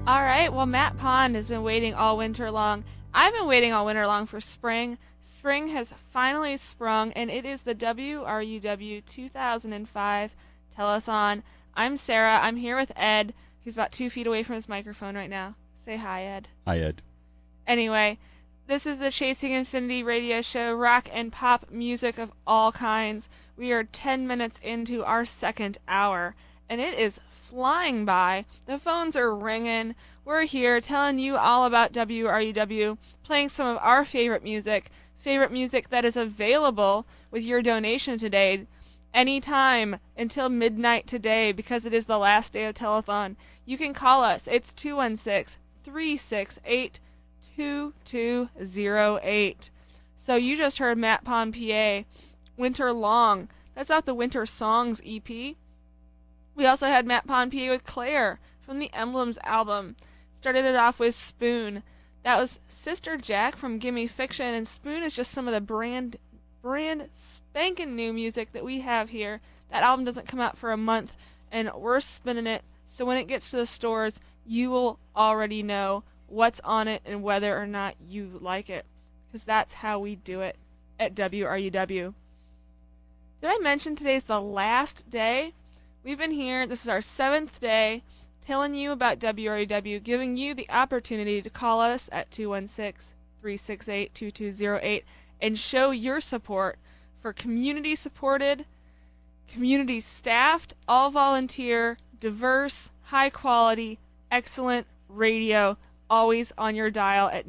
All right, well, Matt Pond has been waiting all winter long. I've been waiting all winter long for spring. Spring has finally sprung, and it is the WRUW 2005 telethon. I'm Sarah. I'm here with Ed. He's about 2 feet away from his microphone right now. Say hi, Ed. Hi, Ed. Anyway, this is the Chasing Infinity radio show, rock and pop music of all kinds. We are 10 minutes into our second hour, and it is flying by. The phones are ringing. We're here telling you all about WRUW, playing some of our favorite music that is available with your donation today, anytime until midnight today, because it is the last day of telethon. You can call us. It's 216-368-2208. So you just heard Matt Pond, PA, Winter Long. That's off the Winter Songs EP. We also had Matt Pond, PA with Claire from the Emblems album. Started it off with Spoon. That was Sister Jack from Gimme Fiction, and Spoon is just some of the brand spanking new music that we have here. That album doesn't come out for a month, and we're spinning it, so when it gets to the stores, you will already know what's on it and whether or not you like it, because that's how we do it at WRUW. Did I mention today's the last day? We've been here, this is our 7th day, telling you about WRUW, giving you the opportunity to call us at 216-368-2208 and show your support for community-supported, community-staffed, all-volunteer, diverse, high-quality, excellent radio, always on your dial at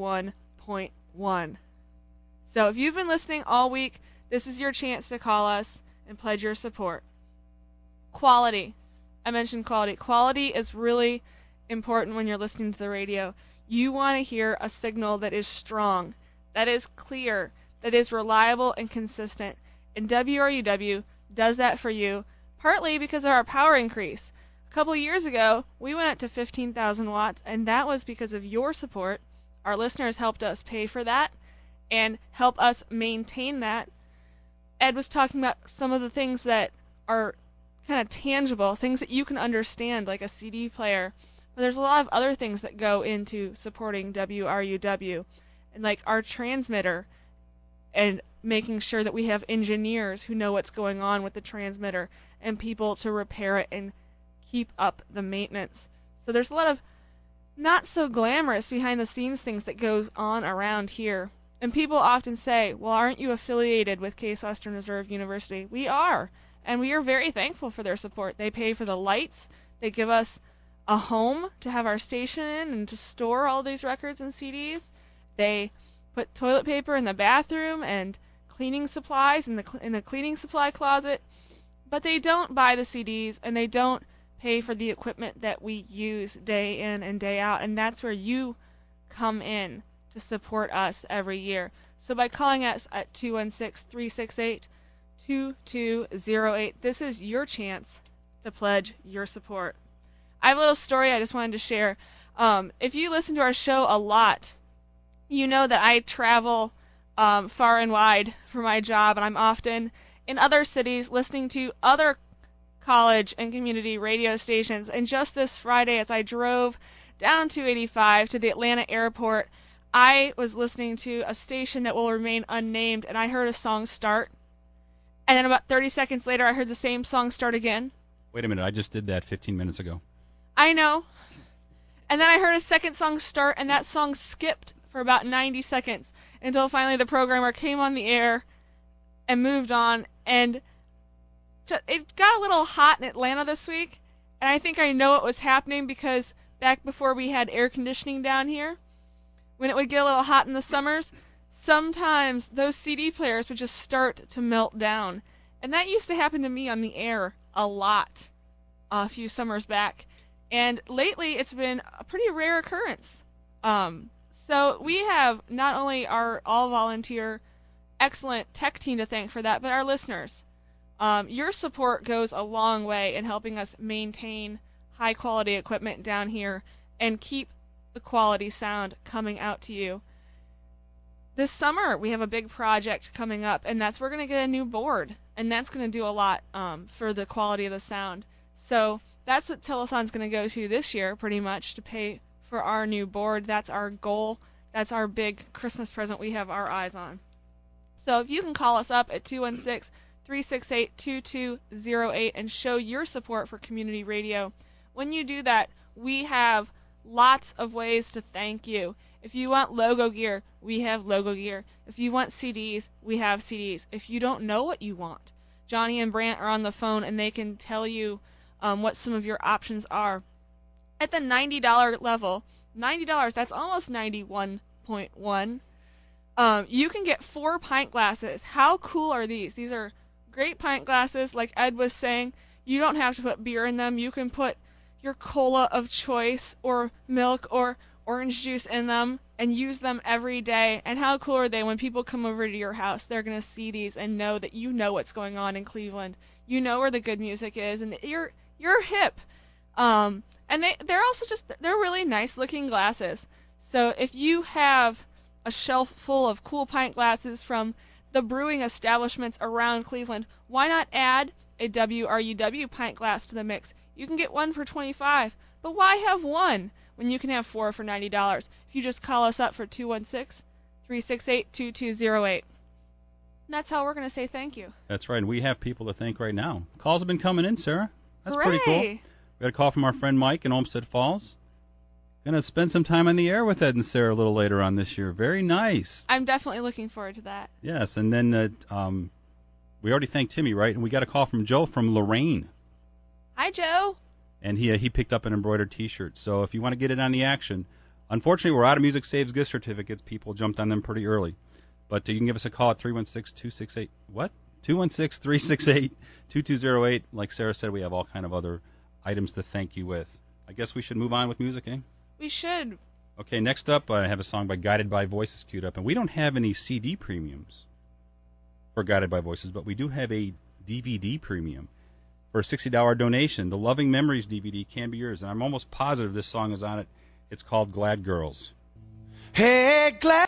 91.1. So if you've been listening all week, this is your chance to call us and pledge your support. Quality. I mentioned quality. Quality is really important when you're listening to the radio. You want to hear a signal that is strong, that is clear, that is reliable and consistent. And WRUW does that for you, partly because of our power increase. A couple years ago, we went up to 15,000 watts, and that was because of your support. Our listeners helped us pay for that and help us maintain that. Ed was talking about some of the things that are kind of tangible, things that you can understand, like a CD player. But there's a lot of other things that go into supporting WRUW, and like our transmitter, and making sure that we have engineers who know what's going on with the transmitter, and people to repair it and keep up the maintenance. So there's a lot of not so glamorous behind the scenes things that goes on around here. And people often say, well, aren't you affiliated with Case Western Reserve University? We are. And we are very thankful for their support. They pay for the lights. They give us a home to have our station in and to store all these records and CDs. They put toilet paper in the bathroom and cleaning supplies in the cleaning supply closet. But they don't buy the CDs, and they don't pay for the equipment that we use day in and day out. And that's where you come in to support us every year. So by calling us at 216-368-2208, this is your chance to pledge your support. I have a little story I just wanted to share. If you listen to our show a lot, you know that I travel far and wide for my job, and I'm often in other cities listening to other college and community radio stations. And just this Friday, as I drove down 285 to the Atlanta airport, I was listening to a station that will remain unnamed, and I heard a song start. And then about 30 seconds later, I heard the same song start again. Wait a minute, I just did that 15 minutes ago. I know. And then I heard a second song start, and that song skipped for about 90 seconds until finally the programmer came on the air and moved on. And it got a little hot in Atlanta this week, and I think I know what was happening because back before we had air conditioning down here, when it would get a little hot in the summers, sometimes those CD players would just start to melt down. And that used to happen to me on the air a lot a few summers back. And lately it's been a pretty rare occurrence. So we have not only our all-volunteer excellent tech team to thank for that, but our listeners. Your support goes a long way in helping us maintain high-quality equipment down here and keep the quality sound coming out to you. This summer, we have a big project coming up, and that's we're going to get a new board, and that's going to do a lot for the quality of the sound. So that's what Telethon's going to go to this year, pretty much, to pay for our new board. That's our goal. That's our big Christmas present we have our eyes on. So if you can call us up at 216-368-2208 and show your support for community radio, when you do that, we have lots of ways to thank you. If you want logo gear, we have logo gear. If you want CDs, we have CDs. If you don't know what you want, Johnny and Brant are on the phone and they can tell you what some of your options are. At the $90 level, $90, that's almost 91.1. You can get 4 pint glasses. How cool are these? These are great pint glasses. Like Ed was saying, you don't have to put beer in them. You can put your cola of choice or milk or orange juice in them and use them every day. And how cool are they when people come over to your house? They're going to see these and know that you know what's going on in Cleveland. You know where the good music is, and you're hip. And they're also they're really nice looking glasses. So if you have a shelf full of cool pint glasses from the brewing establishments around Cleveland, why not add a WRUW pint glass to the mix? You can get one for $25, but why have one when you can have 4 for $90? If you just call us up for 216-368-2208. That's how we're going to say thank you. That's right, and we have people to thank right now. Calls have been coming in, Sarah. That's Hooray! Pretty cool. We got a call from our friend Mike in Olmsted Falls. Going to spend some time on the air with Ed and Sarah a little later on this year. Very nice. I'm definitely looking forward to that. Yes, and then we already thanked Timmy, right? And we got a call from Joe from Lorraine. Hi, Joe. And he picked up an embroidered T-shirt. So if you want to get in on the action, unfortunately we're out of Music Saves gift certificates. People jumped on them pretty early. But you can give us a call at 316-268. What? 216-368-2208. Like Sarah said, we have all kind of other items to thank you with. I guess we should move on with music, eh? We should. Okay, next up, I have a song by Guided by Voices queued up. And we don't have any CD premiums for Guided by Voices, but we do have a DVD premium. For a $60 donation, the Loving Memories DVD can be yours. And I'm almost positive this song is on it. It's called Glad Girls. Hey, glad